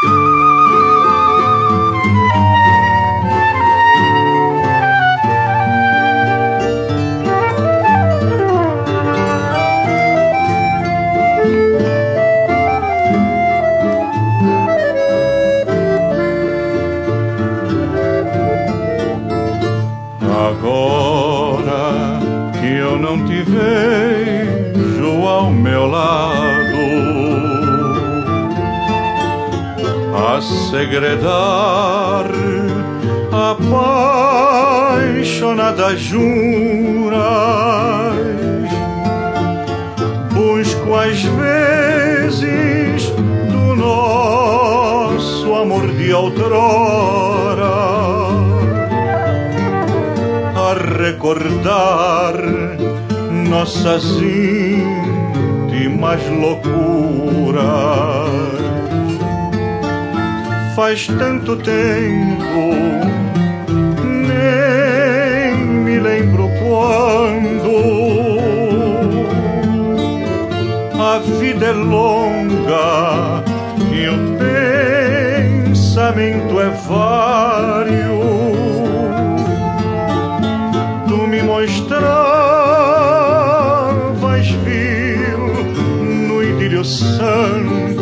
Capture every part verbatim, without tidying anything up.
Segredar apaixonadas juras, busco às vezes do nosso amor de outrora a recordar nossas íntimas loucuras. Faz tanto tempo, nem me lembro quando. A vida é longa e o pensamento é vário. Tu me mostravas vir no idílio santo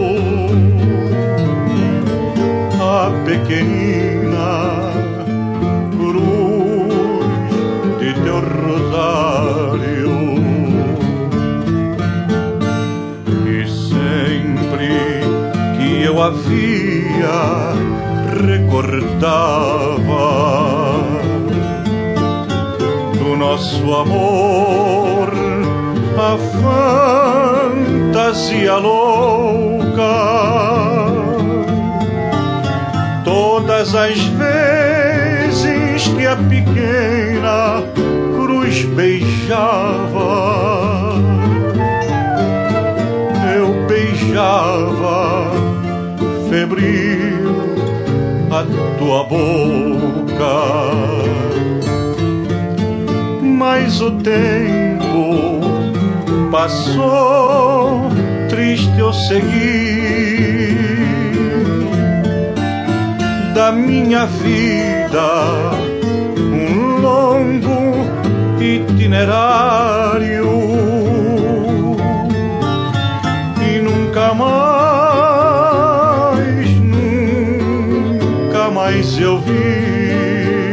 pequenina cruz de teu rosário, e sempre que eu a via recordava do nosso amor a fantasia louca. Todas as vezes que a pequena cruz beijava, eu beijava febril a tua boca. Mas o tempo passou, triste eu segui da minha vida um longo itinerário, e nunca mais, nunca mais eu vi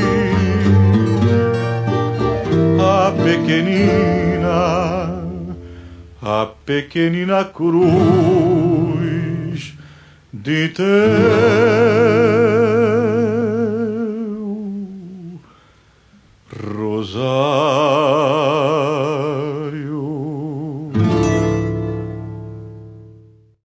a pequenina, a pequenina cruz de teu Rosário.